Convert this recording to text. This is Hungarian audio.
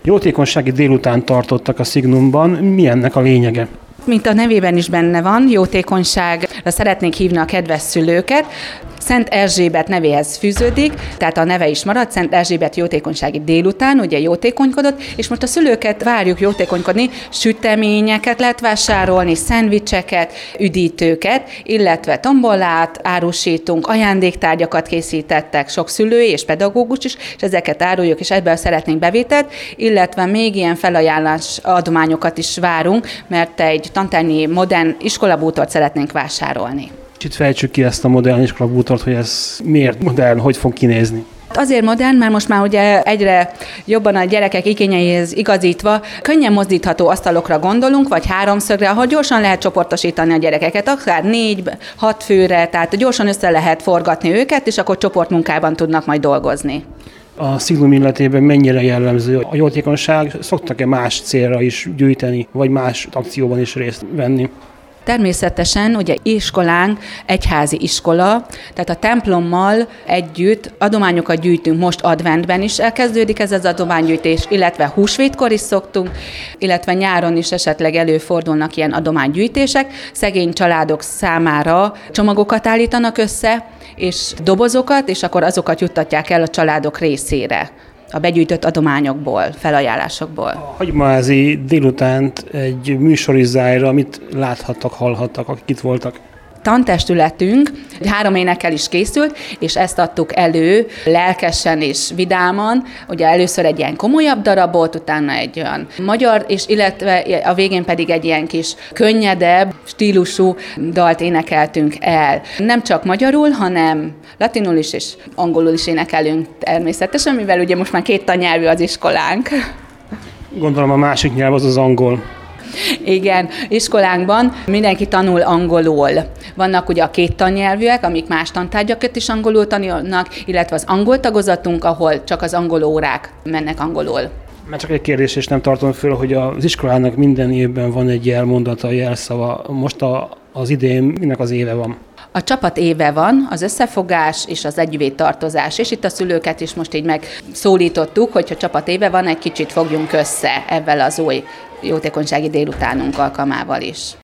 Jótékonysági délután tartottak a Signumban. Mi ennek a lényege? Mint a nevében is benne van, jótékonyságra szeretnénk hívni a kedves szülőket. Szent Erzsébet nevéhez fűződik, tehát a neve is marad, Szent Erzsébet jótékonysági délután, ugye jótékonykodott, és most a szülőket várjuk jótékonykodni, süteményeket lehet vásárolni, szendvicseket, üdítőket, illetve tombolát árusítunk, ajándéktárgyakat készítettek sok szülő és pedagógus is, és ezeket áruljuk, és ebből szeretnénk bevételt, illetve még ilyen felajánlás adományokat is várunk, mert egy tantárnyi modern iskolabútort szeretnénk vásárolni. Kicsit fejtsük ki ezt a modern iskolabútort, hogy ez miért modern, hogy fog kinézni. Azért modern, mert most már ugye egyre jobban a gyerekek igényeihez igazítva könnyen mozdítható asztalokra gondolunk, vagy háromszögre, ahol gyorsan lehet csoportosítani a gyerekeket, akár 4-6 főre, tehát gyorsan össze lehet forgatni őket, és akkor csoportmunkában tudnak majd dolgozni. A Signum életében mennyire jellemző a jótékonyság? Szoktak-e más célra is gyűjteni, vagy más akcióban is részt venni? Természetesen ugye iskolánk egyházi iskola, tehát a templommal együtt adományokat gyűjtünk, most adventben is elkezdődik ez az adománygyűjtés, illetve húsvétkor is szoktunk, illetve nyáron is esetleg előfordulnak ilyen adománygyűjtések. Szegény családok számára csomagokat állítanak össze, és dobozokat, és akkor azokat juttatják el a családok részére a begyűjtött adományokból, felajánlásokból. A hagymaházi délutánt egy műsor is zárja, mit láthattak, hallhattak, akik itt voltak? Tantestületünk 3 énekkel is készült, és ezt adtuk elő lelkesen és vidáman. Ugye először egy ilyen komolyabb darabot, utána egy olyan magyar, és illetve a végén pedig egy ilyen kis könnyedebb, stílusú dalt énekeltünk el. Nem csak magyarul, hanem latinul is és angolul is énekelünk természetesen, mivel ugye most már 2 tannyelvű az iskolánk. Gondolom a másik nyelv az angol. Igen, iskolánkban mindenki tanul angolul. Vannak ugye a 2 tannyelvűek, amik más tantárgyakat is angolul tanulnak, illetve az angol tagozatunk, ahol csak az angol órák mennek angolul. Már csak egy kérdés, és nem tartom föl, hogy az iskolának minden évben van egy jelmondata, jelszava. Most az idén minek az éve van? A csapat éve van, az összefogás és az együvé tartozás, és itt a szülőket is most így megszólítottuk, hogyha csapat éve van, egy kicsit fogjunk össze ebben az új jótékonysági délutánunk alkalmával is.